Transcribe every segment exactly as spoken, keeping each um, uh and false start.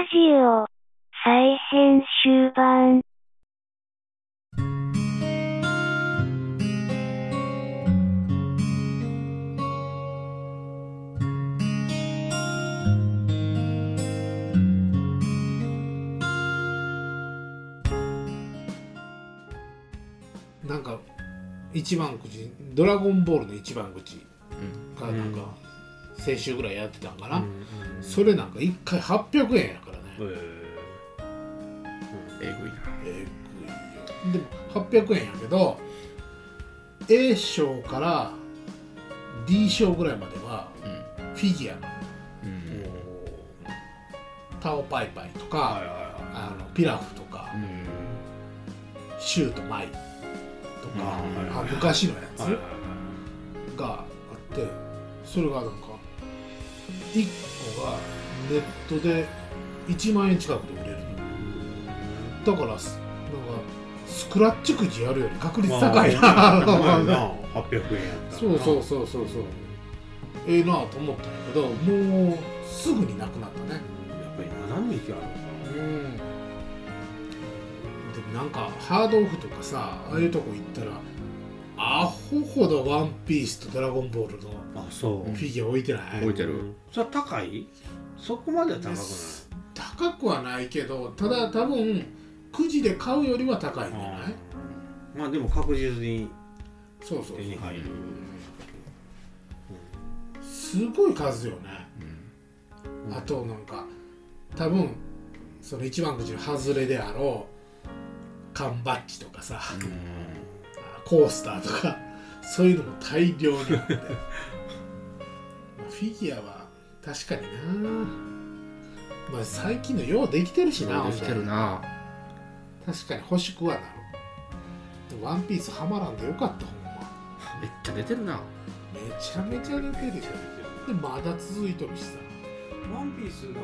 ジオ再編集版。 なんか一番くじドラゴンボールの一番口がなんか先週ぐらいやってたんかな、うんうんうん、それなんかいっかいはっぴゃくえんやからね、えーうん、 えぐいなえぐいよ。でもはっぴゃくえんやけど A 賞から D 賞ぐらいまではフィギュアなの、うん、タオパイパイとか、はいはいはい、あのピラフとか、うん、シュートマイとか、うん、あ昔のやつがあって、それがなんかいっこがネットでいちまんえん近くで売れるの。だからなんかスクラッチくじやるより確率高いな、まあ、 はっぴゃくえんやったらそうそうそうそうそうええー、なと思ったんやけど、もうすぐになくなったね。やっぱり何匹あるのかな。うんでもなんかハードオフとかさ、ああいうとこ行ったらアホほどワンピースとドラゴンボールのフィギュア置いてない？ 置いてる。 それは高い？そこまでは高くない？ 高くはないけど、ただ多分くじで買うよりは高いんじゃない？ まあでも確実にそうそう手に入る。 すごい数よね、うん、あとなんか多分その一番くじの外れであろう缶バッジとかさ、うん、コースターとかそういうのも大量にあってまあフィギュアは確かにな、まあ、最近のようできてるしな、 できてるな。 確かに欲しくはなる。でワンピースはまらんでよかった。ほんまめっちゃ出てるな。 めちゃめちゃ出てるよ。でまだ続いてるしさ。 ワンピースなんか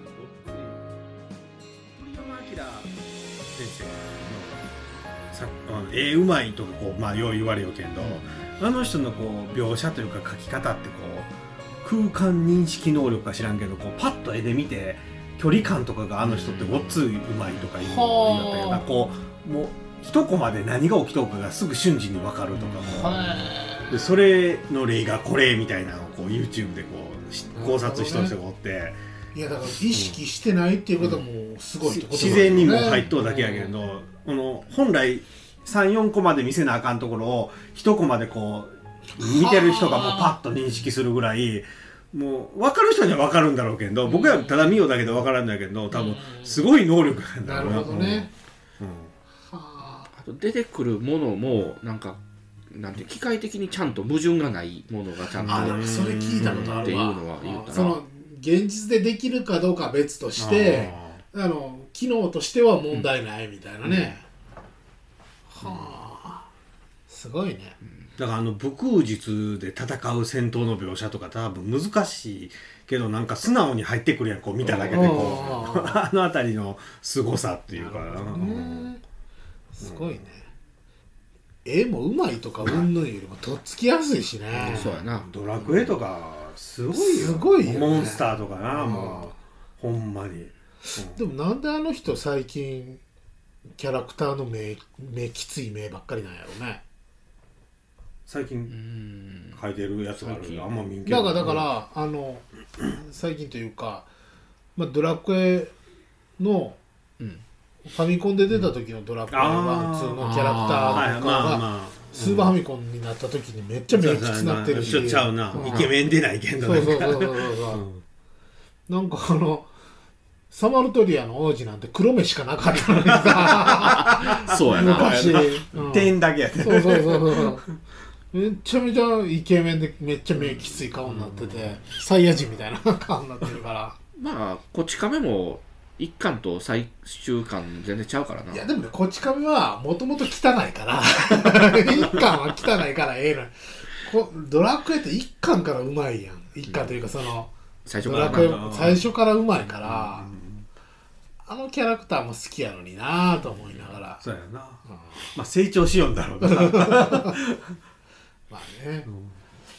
鳥山明先生さあの絵うまいとかこうまあよう言われようけど、うん、あの人のこう描写というか描き方ってこう空間認識能力か知らんけどこうパッと絵で見て距離感とかがあの人ってごっついうまいとかいうのを言ったけど、うん、こうもう一コマで何が起きとるかがすぐ瞬時に分かるとかも、うん、でそれの例がこれみたいなのをこう YouTube でこう考察した人がおって、 いやだから意識してないっていうこともすごいってことだよね、 自然にも入っとるだけやけど、うん、この本来 さん,よん コマで見せなあかんところをいちコマでこう見てる人がもうパッと認識するぐらいもう分かる人には分かるんだろうけど、僕はただ見ようだけで分からんだけど多分すごい能力なんだろうな。 なるほどね、うんうん、 あと出てくるものもなんかなんて機械的にちゃんと矛盾がないものがちゃんとあそれ聞いたことあるわっていうのは言ったらその現実でできるかどうかは別としてあの機能としては問題ないみたいなね、うん、はあすごいね。 だからあの武空術で戦う戦闘の描写とか多分難しいけどなんか素直に入ってくるやんこう見ただけでこうあのあたりの凄さっていうかな、ね、 すごいね。絵もうまいとかうんぬんよりもとっつきやすいしね、 うん、そうやな。 ドラクエとかすごいよ、 すごいよね、 モンスターとかな、もうほんまに、うん、 でもなんであの人最近キャラクターの目、目きつい目ばっかりなんやろうね。 最近描いてるやつがあるけどあんま見んけど、 だからだからあの最近というか、まあ、ドラクエの、うんファミコンで出た時のドラクエワン、ツーのキャラクターとかがスーパーファミコンになった時にめっちゃ目きつなってるし、 ちょっとちゃうな、イケメン出ないけどそうそうそうそうそうなんかあのサマルトリアの王子なんて黒目しかなかったのにさそうやな昔、 うん、点だけやねそうそうそうそうめちゃめちゃイケメンでめっちゃ目きつい顔になってて、サイヤ人みたいな顔になってるからまあこち亀も一巻と最終巻全然ちゃうからな。 いやでもねこち亀はもともと汚いから一巻は汚いからええのこドラクエって一巻からうまいやん。一巻というかその、 うん、最初からドラクエ最初からうまいから、うん、あのキャラクターも好きやのになと思いながら、 そうやな、うん、まあ成長しようんだろうなまあね、うん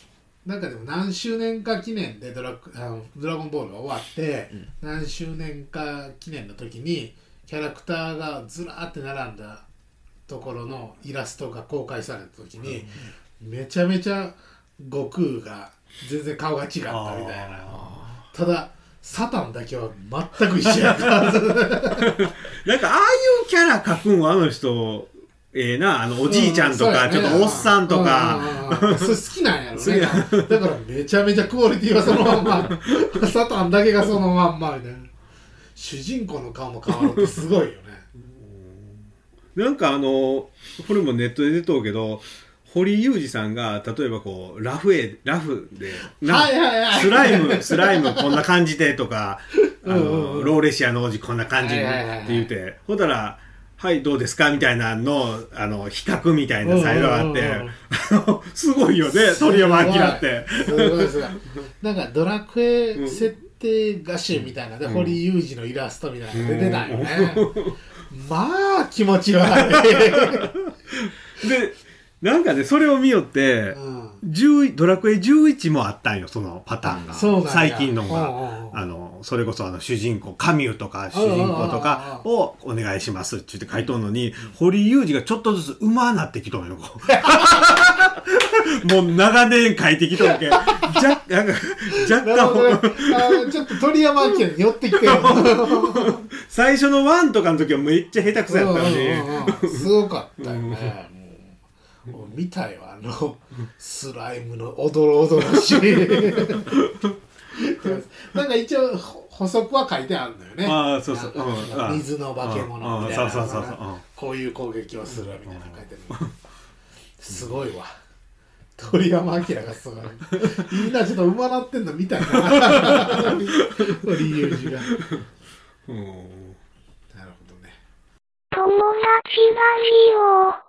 なんかでも何周年か記念でドラあのドラゴンボールが終わって、うん、何周年か記念の時にキャラクターがずらーって並んだところのイラストが公開された時に、うん、めちゃめちゃ悟空が全然顔が違ったみたいな。ただサタンだけは全く一緒やったなんかああいうキャラ描くんはあの人ええー、なあのおじいちゃんとか、うんね、ちょっとおっさんとか、 うんうん、それ好きなんやろねだからめちゃめちゃクオリティはそのまんまサタンだけがそのまんまみたいな。主人公の顔も変わるってすごいよねなんかあのこれもネットで出とうけど堀裕二さんが例えばこうラフ絵ラフではいはいはいスライムスライムこんな感じでとかあの、うんうん、ローレシアの王子こんな感じって言うて、はいはいはいはい、ほんだらはいどうですかみたいなのあの比較みたいなサイトがあって、うんうんうん、すごいよね鳥山明ってすごいすごいなんかドラクエ設定画集みたいなで、うん、堀裕二のイラストみたいなの出てたよね、うん、まあ気持ち悪いでなんかねそれを見よって、うん、ドラクエじゅういちもあったんよそのパターンがそう最近のがあのそれこそあの主人公カミュとか主人公とかをお願いしますって言って書いとんのに、うん、堀裕二がちょっとずつ馬なってきとんよもう長年書いてきとんけ若干若干ちょっと鳥山明に寄ってきてる最初のワンとかの時はめっちゃ下手くそやったのに、 うん、すごかったよねもう見たよあのスライムのおどろおどろしいなんか一応補足は書いてあるんだよね。 ああそうそう、 うん、水の化け物みたいな、そうそうそうそう、こういう攻撃をするみたいな書いてる、すごいわ鳥山明がすごいみんなちょっと馬なってんのみたいな鳥裕二がうん、なるほどね。 友達ラジオ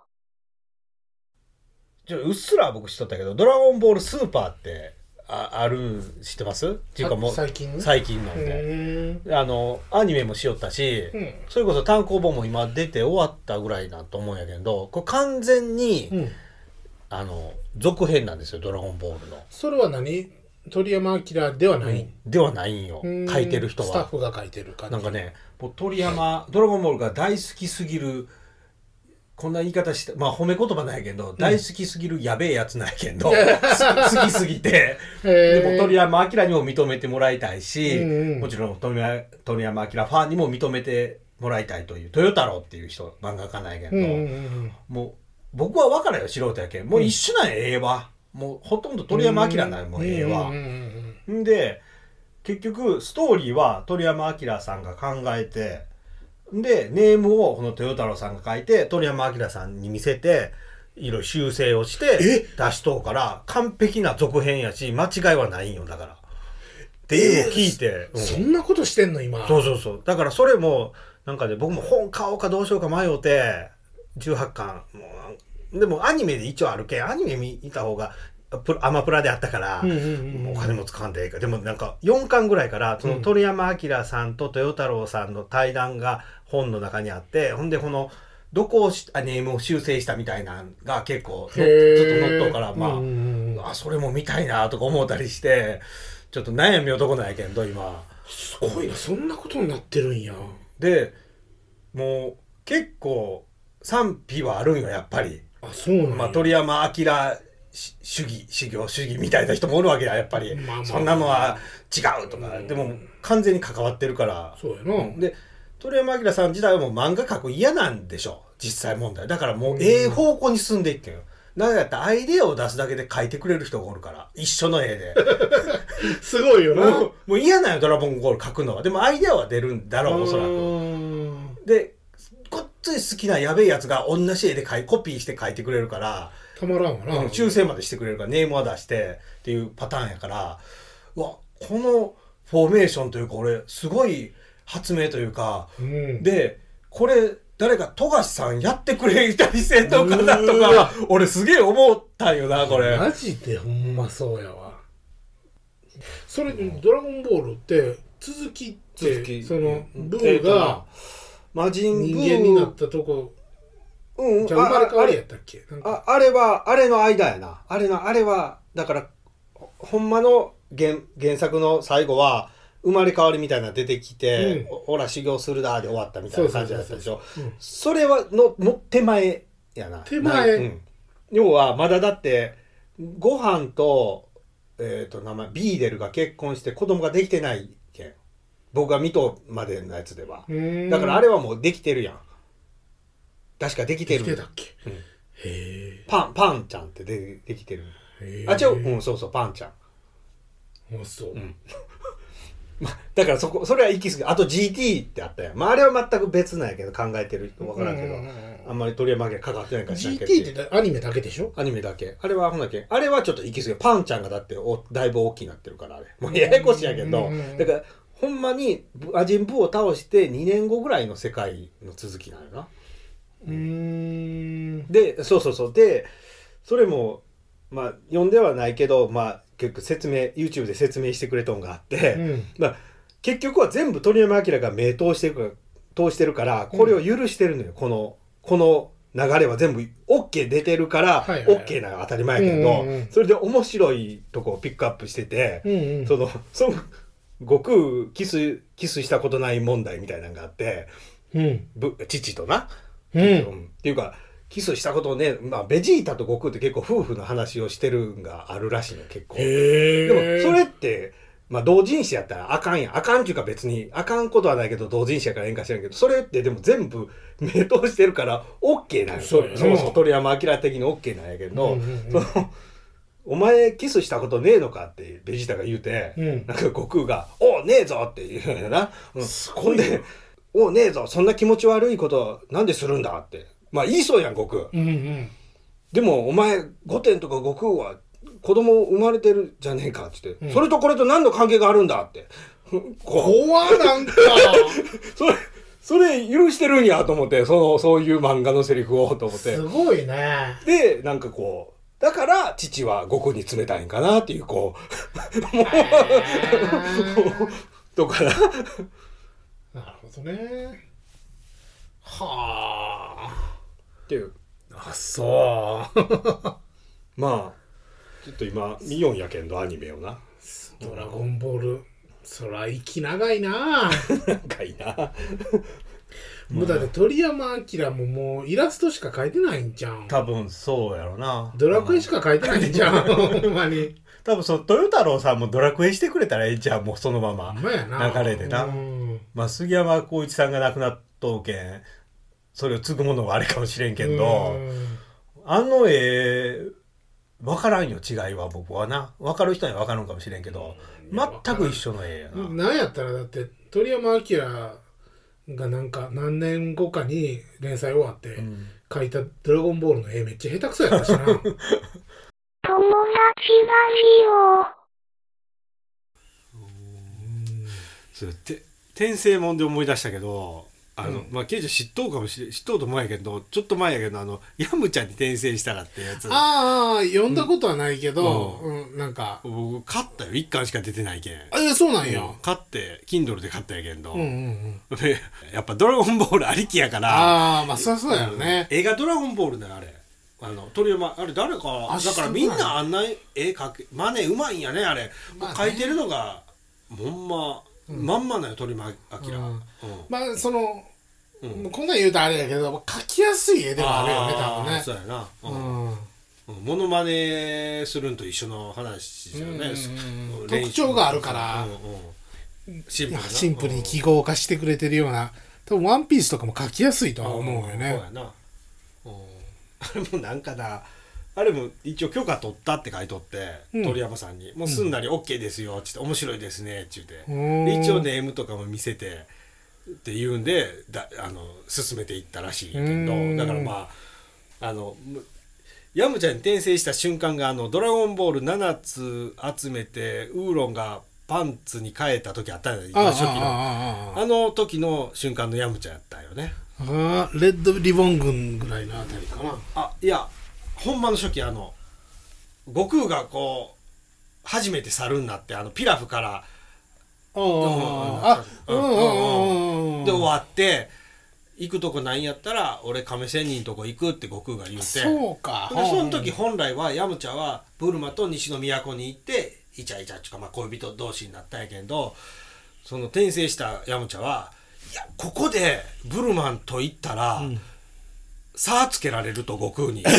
ちょうっすら僕知っとったけどドラゴンボールスーパーってあ, ある知ってますっていうかもう最近最近のであのアニメもしよったし、うん、それこそ単行本も今出て終わったぐらいだと思うんやけどこれ完全に、うん、あの続編なんですよドラゴンボールの。 それは何鳥山明ではない、 うん、ではないんよ書いてる人はスタッフが書いてる感じなんかねもう鳥山ドラゴンボールが大好きすぎるこんな言い方してまあ褒め言葉ないけど、うん、大好きすぎるやべえやつないけど、うん、好きすぎてでも鳥山明にも認めてもらいたいし、うんうん、もちろん鳥山、鳥山明ファンにも認めてもらいたいという豊太郎っていう人漫画家ないけど、うんうんうん、もう僕は分からんよ素人やけんもう一緒なんやええわもうほとんど鳥山明なんやもうええわんで結局ストーリーは鳥山明さんが考えてでネームをこの豊太郎さんが書いて鳥山明さんに見せていろいろ修正をして出しとうから完璧な続編やし間違いはないんよだからっていうのを聞いて、 うん、そんなことしてんの今そうそうそうだからそれもなんかね僕も本買おうかどうしようか迷うてじゅうはちかんもうでもアニメで一応あるけんアニメ見た方がアマプラであったから、うんうんうん、お金も使わんでいいかでもなんかよんかんぐらいからその鳥山明さんと豊太郎さんの対談が本の中にあってほんでこのどこをあネームを修正したみたいなのが結構ずっと載っとうからまあ、うんうん、あそれも見たいなとか思ったりしてちょっと悩み男なんやけんど今すごいなそんなことになってるんやでもう結構賛否はあるんよやっぱりあそうなんや、 まあ、鳥山明主義修行主義みたいな人もおるわけややっぱり、まあまあまあ、そんなのは違うとか、うん、でも完全に関わってるからそうやなで鳥山明さん自体はもう漫画描く嫌なんでしょ実際問題だからもうええ方向に進んでいってんよなんかやったらアイデアを出すだけで描いてくれる人がおるから一緒の絵ですごいよなもう、もう嫌なんよドラゴンボール描くのはでもアイデアは出るんだろうおそらくでこっつい好きなやべえやつが同じ絵で描いコピーして描いてくれるからたまらんわな、 うん、修正までしてくれるからネームは出してっていうパターンやからうわこのフォーメーションというか俺すごい発明というか、うん、でこれ誰か富樫さんやってくれたりせんのかなとか俺すげえ思ったんよなこれマジでほんまそうやわそれドラゴンボールって続きってそのブーが魔人ブー人間になったとこうん、じゃあ生まれ変わりやったっけあ、あれはあれの間やなあれのあれはだからほんまの 原, 原作の最後は生まれ変わりみたいなの出てきて、うん、おら修行するだで終わったみたいな感じだったでしょ。それはのの手前やな。 手前、 うん、要はまだだってご飯と、えー、と名前ビーデルが結婚して子供ができてないけん。僕が見とまでのやつでは。だからあれはもうできてるやん。確かできてる。 できてたっけ、 うん、 へパンパンちゃんってでできてる。あ違う、うん、そうそうパンちゃん。 あそう、 うんま、だからそこそれは行き過ぎ。あと ジーティー ってあったやん。まああれは全く別なんやけど考えてる人分からんけど、うんうんうん、あんまり鳥山明関わってないから知らんけどジーティー ってアニメだけでしょ。 アニメだけ。あれはほんだけあれはちょっと行き過ぎ。パンちゃんがだっておだいぶ大きいなってるからあれもうややこしいやけど、うんうんうん、だからほんまにアジンブを倒してにねんごぐらいの世界の続きなのよな。 うーんでそうそうそうでそれもまあ読んではないけどまあ結構説明 YouTube で説明してくれとんがあって、うんまあ、結局は全部鳥山明が目通してる通してるからこれを許してるのよ、うん、このこの流れは全部 OK 出てるから、はいはいはい、OK なのが当たり前やけど、うんうんうん、それで面白いとこをピックアップしてて、うんうん、そのその悟空キスキスしたことない問題みたいなのがあって、うん、父とな、うんうん、っていうかキスしたことね、まあ、ベジータと悟空って結構夫婦の話をしてるんがあるらしいの結構。 へでもそれってまあ同人誌やったらあかんやん。あかんっていうか別にあかんことはないけど同人誌やからええんか知らんけどそれってでも全部目通してるから OK なんよ。そうそうそう鳥山明的に OK なんやけど、うんうんうん、そのお前キスしたことねえのかってベジータが言うて、うん、なんか悟空がおねえぞって言うんやな、うん、ほんでおねえぞそんな気持ち悪いことなんでするんだってまあ言いそうやん悟空、うんうん、でもお前御殿とか悟空は子供生まれてるじゃねえかって言って、うん、それとこれと何の関係があるんだって怖なんかそれそれ許してるんやと思ってそのそういう漫画のセリフをと思ってすごいね。 でなんかこうだから父は悟空に冷たいんかなっていうこうとかななるほどねはあっていうあそうまあちょっと今見よんやけんどアニメをなドラゴンボールそら息長いな長いなもうだって鳥山明ももうイラストしか描いてないんじゃん。 多分そうやろな。 ドラクエしか描いてないんじゃんほんまに。 多分その豊太郎さんもドラクエしてくれたらええじゃんもうそのまま流れでな。まあ杉山浩一さんが亡くなっとうけんそれを継ぐものはあれかもしれんけどあの絵分からんよ違いは僕はな分かる人には分かるんかもしれんけど全く一緒の絵やな。 なんやったらだって鳥山明がなんか何年後かに連載終わって描いたドラゴンボールの絵めっちゃ下手くそやったしな友達ラジオそれて転生もんで思い出したけどあの、うん、まあケイちゃん知っとうかもしれん知っとうと思うんやけどちょっと前やけどあのヤムちゃんに転生したらってやつああ読んだことはないけど、うんうん、なんか僕買ったよいっかんしか出てないけんえそうなんや、 うん、買って Kindle で買ったんやけど、 うんうんうん、 やっぱドラゴンボールありきやからああまあそうそうやろね、 うん、映画ドラゴンボールだよあれあの鳥山あれ誰かだからみんなあんな絵描けマネうまいんやねあれ、まあね、描いてるのがほんま、うん、まんまなよ鳥山明、うんうん、 まあそのうん、こんなん言うとあれやけど描きやすい絵ではあるよね多分ねそうやな、うんうん、モノマネするんと一緒の話ですよね、 うんうん、特徴があるから、うんうん、シンプルなシンプルに記号化してくれてるような多分ワンピースとかも描きやすいとは思うよね、 うん、そうやな、うん、あれもなんかなあれも一応許可取ったって書いとって、うん、鳥山さんにもうすんなり OK ですよって言って、うん、面白いですねって言って、うん、で一応ネームとかも見せてって言うんでだあの進めていったらしいけどだからまああのヤムちゃんに転生した瞬間があのドラゴンボールななつ集めてウーロンがパンツに変えた時あったよね初期の あ, あ, あ, あの時の瞬間のヤムちゃんやったよねあレッドリボン軍ぐらいのあたりかなあいやほんまの初期あの悟空がこう初めて猿になってあのピラフからで終わって行くとこないんやったら俺亀仙人とこ行くって悟空が言うてそうかでその時本来はヤムチャはブルマと西の都に行ってイチャイチャっていうか、まあ、恋人同士になったんやけど、その転生したヤムチャはいやここでブルマンと言ったら、うん、差つけられると悟空に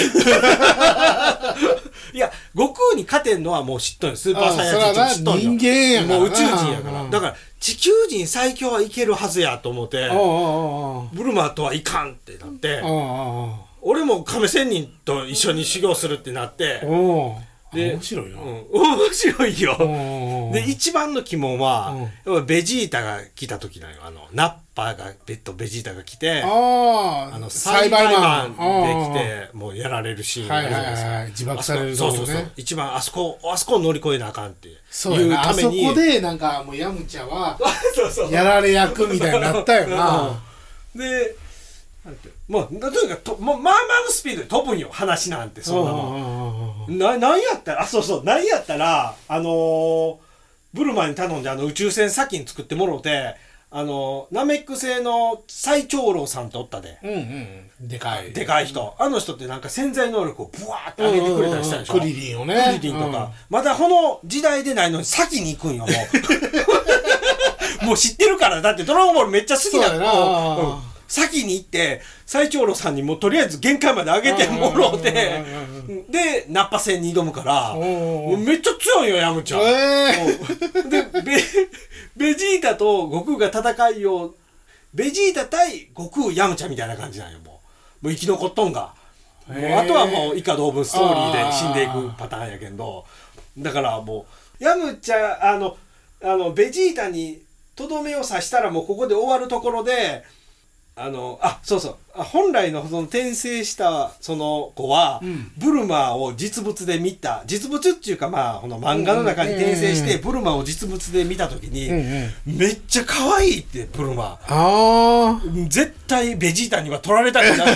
いや悟空に勝てんのはもう知っとんよ。スーパーサイヤ人知っとんよ。人間やからもう宇宙人やから、だから地球人最強はいけるはずやと思って、ブルマとはいかんってなって、俺も亀仙人と一緒に修行するってなって、で面白いな、うん、 面白いよ。で一番の鬼門は、やっぱベジータが来た時なのよ。あのナッパがベッドベジータが来て、ああの栽培マンで来てもうやられるシーンがあるじゃないですか、はいはいはい、自爆されるとこね。そうそうそう、一番あそこあそこを乗り越えなあかんっていうために、 あそこでなんかもうヤムチャはやられ役みたいになったよなでもうとにかくともうまあまあのスピードで飛ぶんよ話なんて。そんなもんな何やったらあそうそう何やったらあのー、ブルマに頼んであの宇宙船先に作ってもろて、あのー、ナメック星の最長老さんっておったで、うんうん、でかいでかい人、あの人ってなんか潜在能力をブワーって上げてくれたりしたでしょ、うんうんうん、 クリリンをねクリリンとか、うん、まだこの時代でないのに先に行くんよもうもう知ってるから。だってドラゴンボールめっちゃ好きなの。先に行って最長老さんにもうとりあえず限界まで上げてもろうて、でナッパ戦に挑むからめっちゃ強いよヤムちゃん、えー、で ベ, ベジータと悟空が戦いをベジータ対悟空ヤムちゃんみたいな感じなんよ。もうもう生き残っとんが、えー、もうあとはもう以下同文ストーリーで死んでいくパターンやけど、だからもうヤムちゃんあのあのベジータにとどめを刺したらもうここで終わるところで、あのあそうそう本来のその転生したその子は、うん、ブルマを実物で見た実物っていうかまあこの漫画の中に転生して、うん、ブルマを実物で見た時に、うん、めっちゃ可愛いってブルマあ絶対ベジータには取られたくない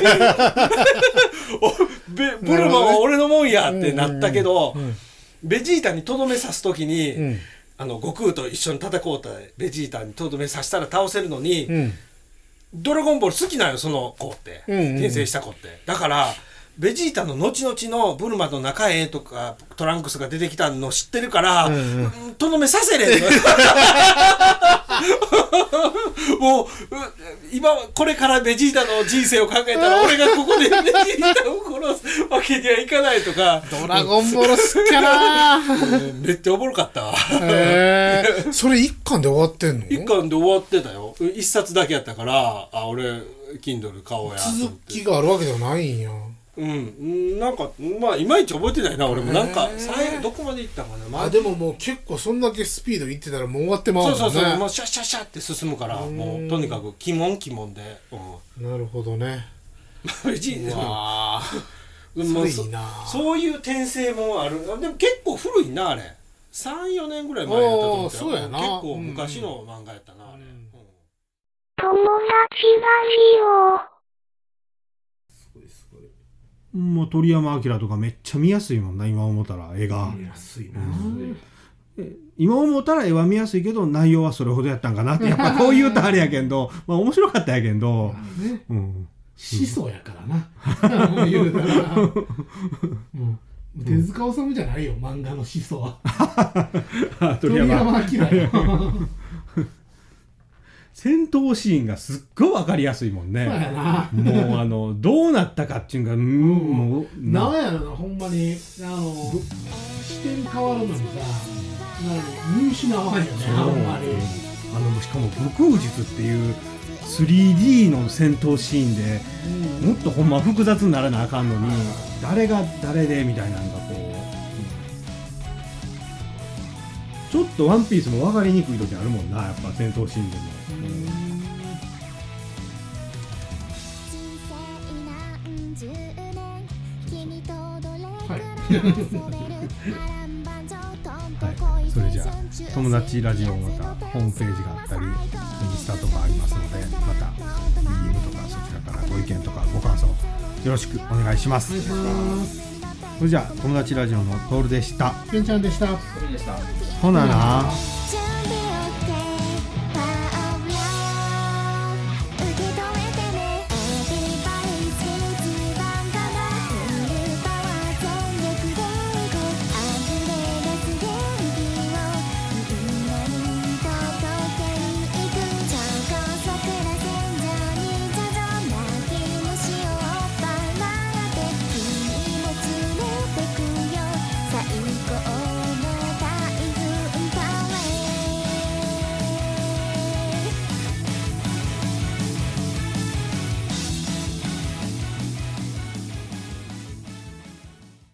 ブルマは俺のもんやってなったけど、うんうんうん、ベジータにとどめ刺す時に、うん、あの悟空と一緒に戦おうとベジータにとどめ刺したら倒せるのに、うんドラゴンボール好きなのよその子って、うんうん、転生した子ってだからベジータの後々のブルマの中へとかトランクスが出てきたの知ってるからとどめさせれんのもう今これからベジータの人生を考えたら俺がここでベジータを殺すわけにはいかないとかドラゴンボール好きやなめっちゃおもろかったわへーそれ一巻で終わってんの？ 一巻で終わってたよ。一冊だけやったからあ俺 Kindle 買おうや続きがあるわけではないんや。 うんなんかまあいまいち覚えてないな俺もなんかどこまで行ったかな、まあ、 あでももう結構そんだけスピードいってたらもう終わってまうもんね。 そうそうそうもうシャッシャッシャッって進むからもうとにかく鬼門鬼門で、 うん、なるほどねベジータわそれいいなそ, そういう転生もある。でも結構古いなあれ さん,よ 年ぐらい前やったと思ったよ。そうやな結構昔の漫画やったな、うん、あれ、うん、 友達ラジオもう鳥山明とかめっちゃ見やすいもんな今思ったら絵が見やすいな、 うん、今思ったら絵は見やすいけど内容はそれほどやったんかなってやっぱこう言うとあれやけんどまあ面白かったやけんど、ねうん、始祖やからなもう言うたら、うん、手塚治虫じゃないよ漫画の始祖は鳥山明よ戦闘シーンがすっごい分かりやすいもんね。そうやなもうあのどうなったかっていうか、うん、もうなんやろなほんまにあの視点変わるのにさ見失わんよねほんまに。 あのしかも武空術っていう スリーディー の戦闘シーンで、うん、もっとほんま複雑にならなあかんのに誰が誰でみたいなのがこう、うん、ちょっとワンピースも分かりにくい時あるもんなやっぱ戦闘シーンでも。はい、それじゃあ友達ラジオまたホームページがあったりインスタとかありますのでまた ディーエム とかそちらからご意見とかご感想よろしくお願いします。お願いします。それじゃあ友達ラジオのトールでした。 けんちゃんでした。 ほなな。